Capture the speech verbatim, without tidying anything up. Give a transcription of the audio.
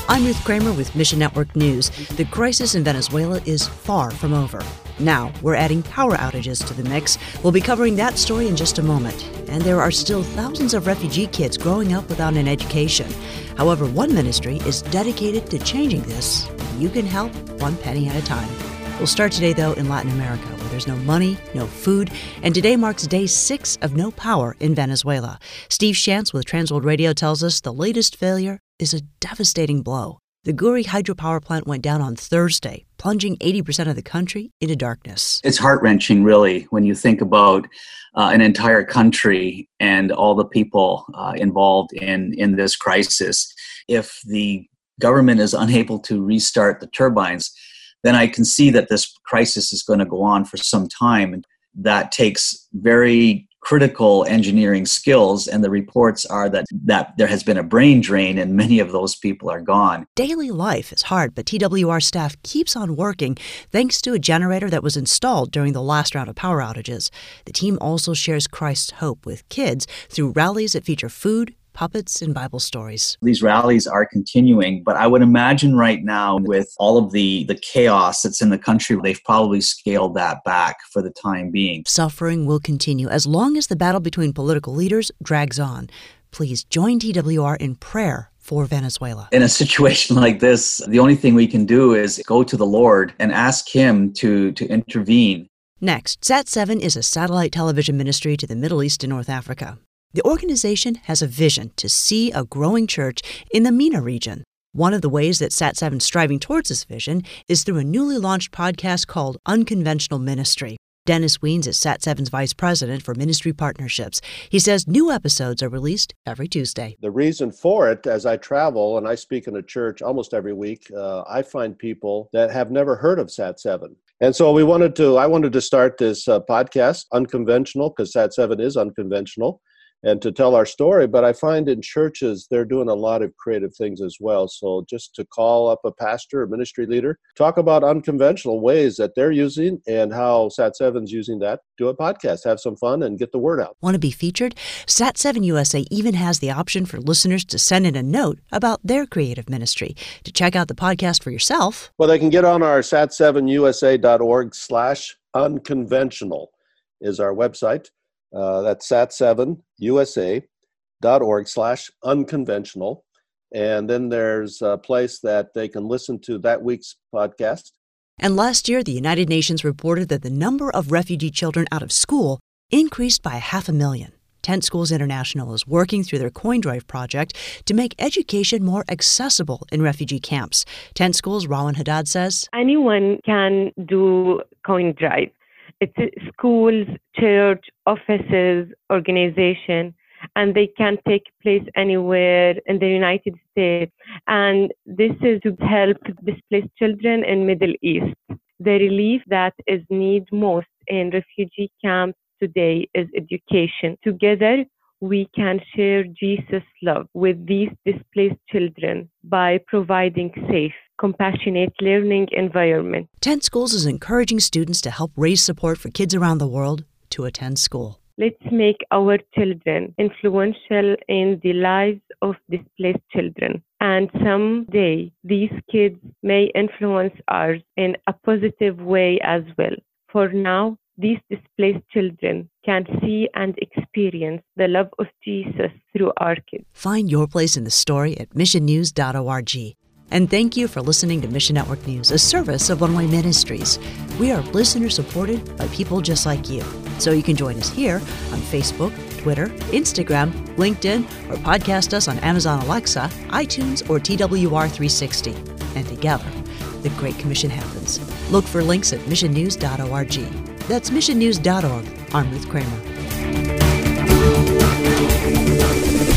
I'm Ruth Kramer with Mission Network News. The crisis in Venezuela is far from over. Now, we're adding power outages to the mix. We'll be covering that story in just a moment. And there are still thousands of refugee kids growing up without an education. However, one ministry is dedicated to changing this. You can help one penny at a time. We'll start today, though, in Latin America, where there's no money, no food, and today marks day six of no power in Venezuela. Steve Shantz with Transworld Radio tells us the latest failure is a devastating blow. The Guri hydropower plant went down on Thursday, plunging eighty percent of the country into darkness. It's heart-wrenching, really, when you think about uh, an entire country and all the people uh, involved in, in this crisis. If the government is unable to restart the turbines, then I can see that this crisis is going to go on for some time. And that takes very critical engineering skills, and the reports are that, that there has been a brain drain and many of those people are gone. Daily life is hard, but T W R staff keeps on working thanks to a generator that was installed during the last round of power outages. The team also shares Christ's hope with kids through rallies that feature food, puppets, and Bible stories. These rallies are continuing, but I would imagine right now with all of the, the chaos that's in the country, they've probably scaled that back for the time being. Suffering will continue as long as the battle between political leaders drags on. Please join T W R in prayer for Venezuela. In a situation like this, the only thing we can do is go to the Lord and ask Him to, to intervene. Next, Sat seven is a satellite television ministry to the Middle East and North Africa. The organization has a vision to see a growing church in the MENA region. One of the ways that Sat seven is striving towards this vision is through a newly launched podcast called Unconventional Ministry. Dennis Weens is Sat seven's vice president for ministry partnerships. He says new episodes are released every Tuesday. The reason for it, as I travel and I speak in a church almost every week, uh, I find people that have never heard of Sat seven. And so we wanted to, I wanted to start this uh, podcast, Unconventional, because Sat seven is unconventional, and to tell our story. But I find in churches, they're doing a lot of creative things as well. So just to call up a pastor, a ministry leader, talk about unconventional ways that they're using and how Sat seven's using that, do a podcast, have some fun, and get the word out. Want to be featured? Sat seven U S A even has the option for listeners to send in a note about their creative ministry. To check out the podcast for yourself, well, they can get on our sat seven u s a dot org slash unconventional is our website. Uh, that's sat seven u s a dot org slash unconventional. And then there's a place that they can listen to that week's podcast. And last year, the United Nations reported that the number of refugee children out of school increased by half a million. Tent Schools International is working through their Coin Drive project to make education more accessible in refugee camps. Tent Schools' Rowan Haddad says, anyone can do Coin Drive. It's schools, church, offices, organization, and they can take place anywhere in the United States. And this is to help displaced children in Middle East. The relief that is needed most in refugee camps today is education. Together, we can share Jesus' love with these displaced children by providing safe, compassionate learning environment. Tent Schools is encouraging students to help raise support for kids around the world to attend school. Let's make our children influential in the lives of displaced children. And someday, these kids may influence ours in a positive way as well. For now, these displaced children can see and experience the love of Jesus through our kids. Find your place in the story at mission news dot org. And thank you for listening to Mission Network News, a service of One Way Ministries. We are listener-supported by people just like you. So you can join us here on Facebook, Twitter, Instagram, LinkedIn, or podcast us on Amazon Alexa, iTunes, or T W R three sixty. And together, the Great Commission happens. Look for links at mission news dot org. That's mission news dot org. I'm Ruth Kramer.